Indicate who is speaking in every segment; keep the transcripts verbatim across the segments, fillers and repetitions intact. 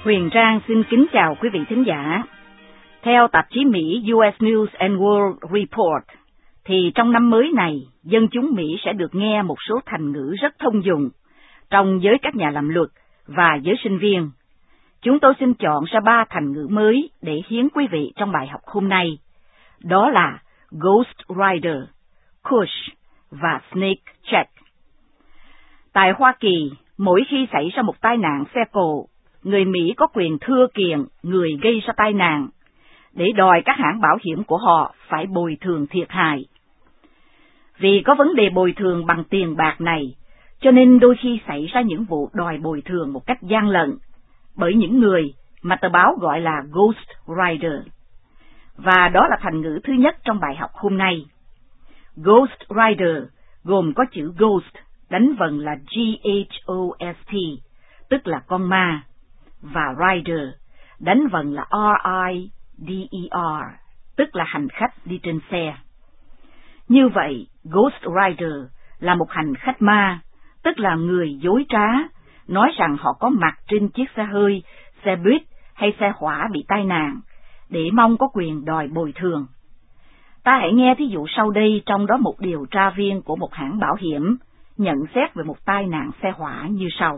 Speaker 1: Huyền Trang xin kính chào quý vị thính giả. Theo tạp chí Mỹ u ét News and World Report, thì trong năm mới này, dân chúng Mỹ sẽ được nghe một số thành ngữ rất thông dụng trong giới các nhà làm luật và giới sinh viên. Chúng tôi xin chọn ra ba thành ngữ mới để hiến quý vị trong bài học hôm nay. Đó là Ghost Rider, Cush và Snake Check. Tại Hoa Kỳ, mỗi khi xảy ra một tai nạn xe cộ, người Mỹ có quyền thưa kiện người gây ra tai nạn để đòi các hãng bảo hiểm của họ phải bồi thường thiệt hại. Vì có vấn đề bồi thường bằng tiền bạc này, cho nên đôi khi xảy ra những vụ đòi bồi thường một cách gian lận bởi những người mà tờ báo gọi là Ghost Rider. Và đó là thành ngữ thứ nhất trong bài học hôm nay. Ghost Rider gồm có chữ Ghost đánh vần là G H O S T, tức là con ma, và Rider đánh vần là R I D E R, tức là hành khách đi trên xe. Như vậy, Ghost Rider là một hành khách ma, tức là người dối trá, nói rằng họ có mặt trên chiếc xe hơi, xe buýt hay xe hỏa bị tai nạn, để mong có quyền đòi bồi thường. Ta hãy nghe thí dụ sau đây, trong đó một điều tra viên của một hãng bảo hiểm nhận xét về một tai nạn xe hỏa như sau.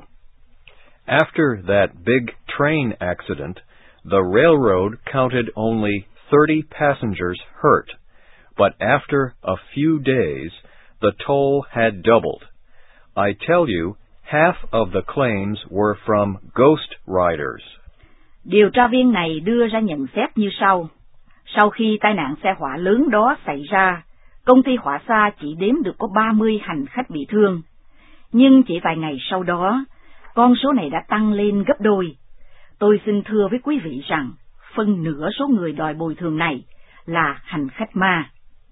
Speaker 2: After that big train accident, the railroad counted only thirty passengers hurt, but after a few days, the toll had doubled. I tell you, half of the claims were from ghost riders.
Speaker 1: Điều tra viên này đưa ra nhận xét như sau. Sau khi tai nạn xe hỏa lớn đó xảy ra, công ty hỏa xa chỉ đếm được có ba mươi hành khách bị thương. Nhưng chỉ vài ngày sau đó, con số này đã tăng lên gấp đôi. Tôi xin thưa với quý vị rằng, phân nửa số người đòi bồi thường này là hành khách ma.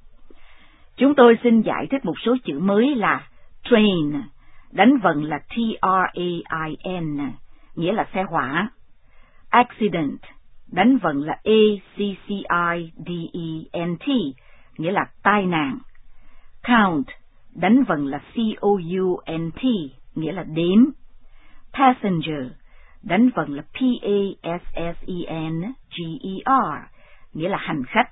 Speaker 1: Chúng tôi xin giải thích một số chữ mới là train, đánh vần là T R A I N, nghĩa là xe hỏa. Accident, đánh vần là A C C I D E N T, nghĩa là tai nạn. Count, đánh vần là C O U N T, nghĩa là đếm. Passenger, đánh vần là P A S S E N G E R, nghĩa là hành khách.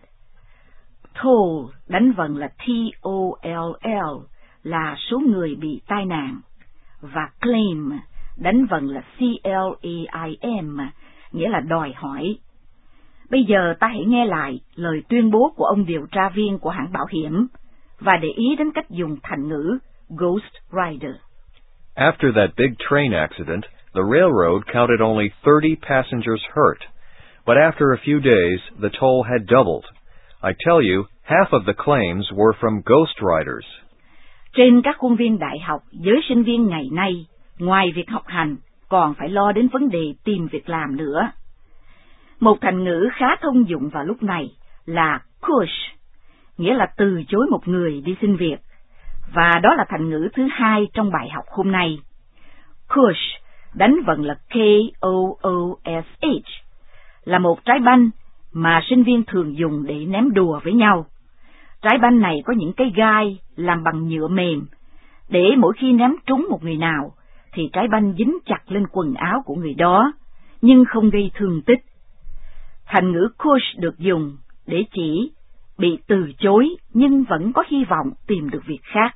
Speaker 1: Toll, đánh vần là T O L L, là số người bị tai nạn. Và claim, đánh vần là C L A I M, nghĩa là đòi hỏi. Bây giờ ta hãy nghe lại lời tuyên bố của ông điều tra viên của hãng bảo hiểm và để ý đến cách dùng thành ngữ Ghost Rider.
Speaker 2: After that big train accident, the railroad counted only thirty passengers hurt, but after a few days, the toll had doubled. I tell you, half of the claims were from ghost riders.
Speaker 1: Trên các khuôn viên đại học, giới sinh viên ngày nay, ngoài việc học hành, còn phải lo đến vấn đề tìm việc làm nữa. Một thành ngữ khá thông dụng vào lúc này là cush, nghĩa là từ chối một người đi xin việc, và đó là thành ngữ thứ hai trong bài học hôm nay. Cush, đánh vần là K O O S H, là một trái banh mà sinh viên thường dùng để ném đùa với nhau. Trái banh này có những cái gai làm bằng nhựa mềm, để mỗi khi ném trúng một người nào, thì trái banh dính chặt lên quần áo của người đó, nhưng không gây thương tích. Thành ngữ cush được dùng để chỉ bị từ chối nhưng vẫn có hy vọng tìm được việc khác.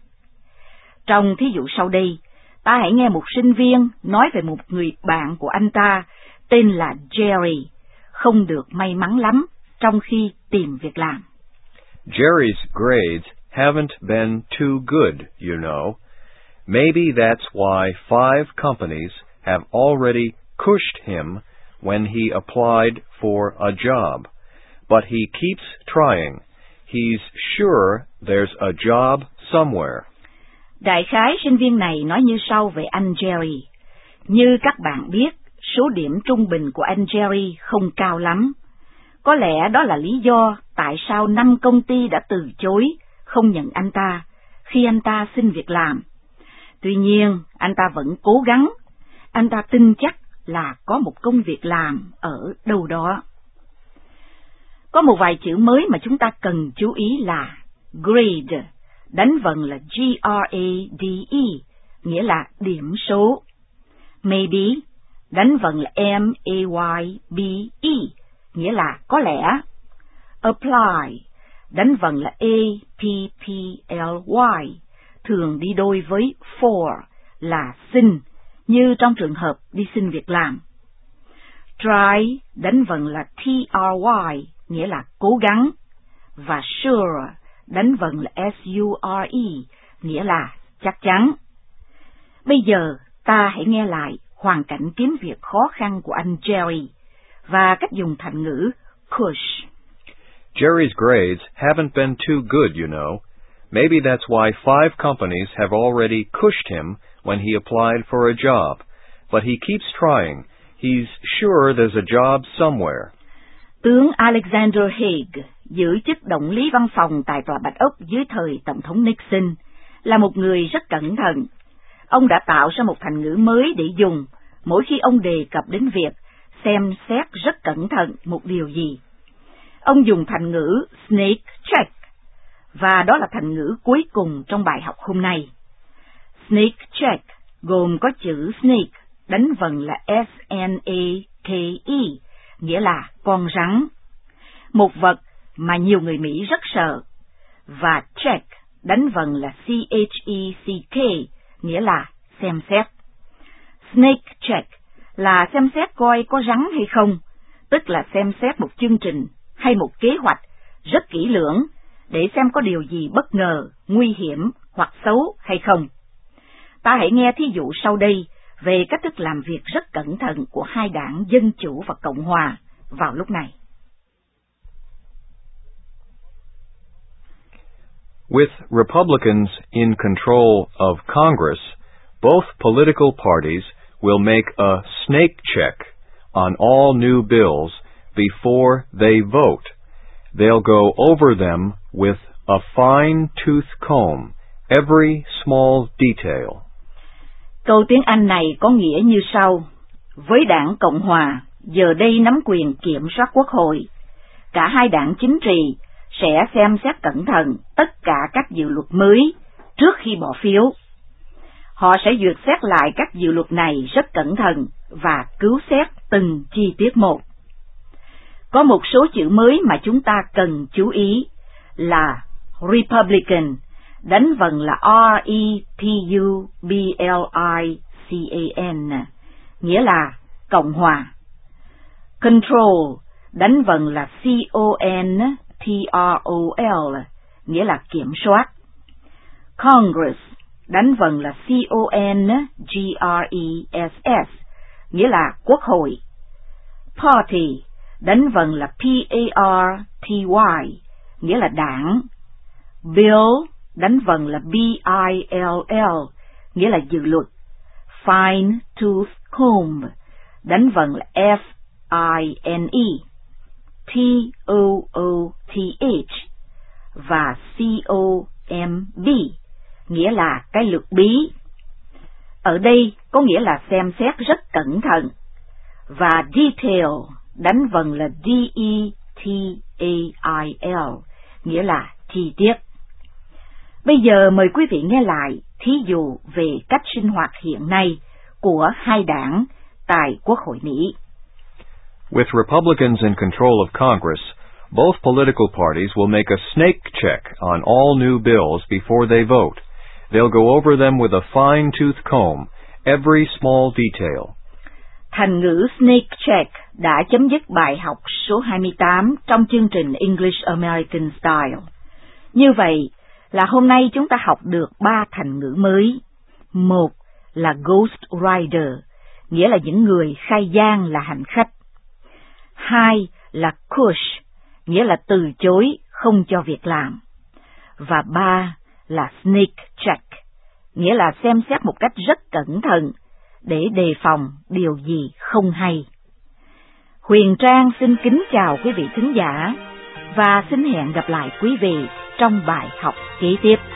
Speaker 1: Trong thí dụ sau đây, ta hãy nghe một sinh viên nói về một người bạn của anh ta tên là Jerry, không được may mắn lắm trong khi tìm việc làm.
Speaker 2: Jerry's grades haven't been too good, you know. Maybe that's why five companies have already cushed him when he applied for a job. But he keeps trying. He's sure there's a job somewhere.
Speaker 1: Đại khái sinh viên này nói như sau về anh Jerry. Như các bạn biết, số điểm trung bình của anh Jerry không cao lắm. Có lẽ đó là lý do tại sao năm công ty đã từ chối không nhận anh ta khi anh ta xin việc làm. Tuy nhiên, anh ta vẫn cố gắng. Anh ta tin chắc là có một công việc làm ở đâu đó. Có một vài chữ mới mà chúng ta cần chú ý là grade, đánh vần là G R A D E, nghĩa là điểm số. Maybe, đánh vần là M A Y B E, nghĩa là có lẽ. Apply, đánh vần là A P P L Y, thường đi đôi với for là xin, như trong trường hợp đi xin việc làm. Try, đánh vần là T R Y, nghĩa là cố gắng. Và sure, đánh vần là S U R E, nghĩa là chắc chắn. Bây giờ ta hãy nghe lại hoàn cảnh kiếm việc khó khăn của anh Jerry và cách dùng thành ngữ push.
Speaker 2: Jerry's grades haven't been too good, you know. Maybe that's why five companies have already cushed him when he applied for a job. But he keeps trying. He's sure there's a job somewhere.
Speaker 1: Tướng Alexander Haig, giữ chức động lý văn phòng tại Tòa Bạch Ốc dưới thời Tổng thống Nixon, là một người rất cẩn thận. Ông đã tạo ra một thành ngữ mới để dùng mỗi khi ông đề cập đến việc xem xét rất cẩn thận một điều gì. Ông dùng thành ngữ snake check, và đó là thành ngữ cuối cùng trong bài học hôm nay. Snake check gồm có chữ snake, đánh vần là S N A K E, nghĩa là con rắn, một vật mà nhiều người Mỹ rất sợ, và check, đánh vần là C H E C K, nghĩa là xem xét. Snake check là xem xét coi có rắn hay không, tức là xem xét một chương trình hay một kế hoạch rất kỹ lưỡng để xem có điều gì bất ngờ, nguy hiểm hoặc xấu hay không. Ta hãy nghe thí dụ sau đây về cách thức làm việc rất cẩn thận của hai đảng Dân Chủ và Cộng Hòa vào lúc này.
Speaker 2: With Republicans in control of Congress, both political parties will make a snake check on all new bills before they vote. They'll go over them with a fine-tooth comb, every small detail.
Speaker 1: Câu tiếng Anh này có nghĩa như sau: với đảng Cộng Hòa, giờ đây nắm quyền kiểm soát Quốc hội, cả hai đảng chính trị sẽ xem xét cẩn thận tất cả các dự luật mới trước khi bỏ phiếu. Họ sẽ duyệt xét lại các dự luật này rất cẩn thận và cứu xét từng chi tiết một. Có một số chữ mới mà chúng ta cần chú ý là Republican, đánh vần là R E P U B L I C A N, nghĩa là Cộng Hòa. Control, đánh vần là C O N T R O L, nghĩa là kiểm soát. Congress, đánh vần là C O N G R E S S, nghĩa là Quốc hội. Party, đánh vần là P A R T Y, nghĩa là đảng. Bill, đánh vần là B I L L, nghĩa là dự luật. Fine tooth comb, đánh vần là F I N E, T O O T H và C O M B, nghĩa là cái lược bí. Ở đây có nghĩa là xem xét rất cẩn thận. Và detail, đánh vần là D E T A I L, nghĩa là chi tiết. Bây giờ mời quý vị nghe lại thí dụ về cách sinh hoạt hiện nay của hai đảng tại Quốc hội Mỹ.
Speaker 2: With Republicans in control of Congress, both political parties will make a snake check on all new bills before they vote. They'll go over them with a fine-tooth comb, every small detail.
Speaker 1: Thành ngữ snake check đã chấm dứt bài học số hai mươi tám trong chương trình English American Style. Như vậy là hôm nay chúng ta học được ba thành ngữ mới. Một là Ghost Rider, nghĩa là những người khai gian là hành khách. Hai là Cush, nghĩa là từ chối, không cho việc làm. Và ba là Snake Check, nghĩa là xem xét một cách rất cẩn thận để đề phòng điều gì không hay. Huyền Trang xin kính chào quý vị thính giả và xin hẹn gặp lại quý vị trong bài học kế tiếp.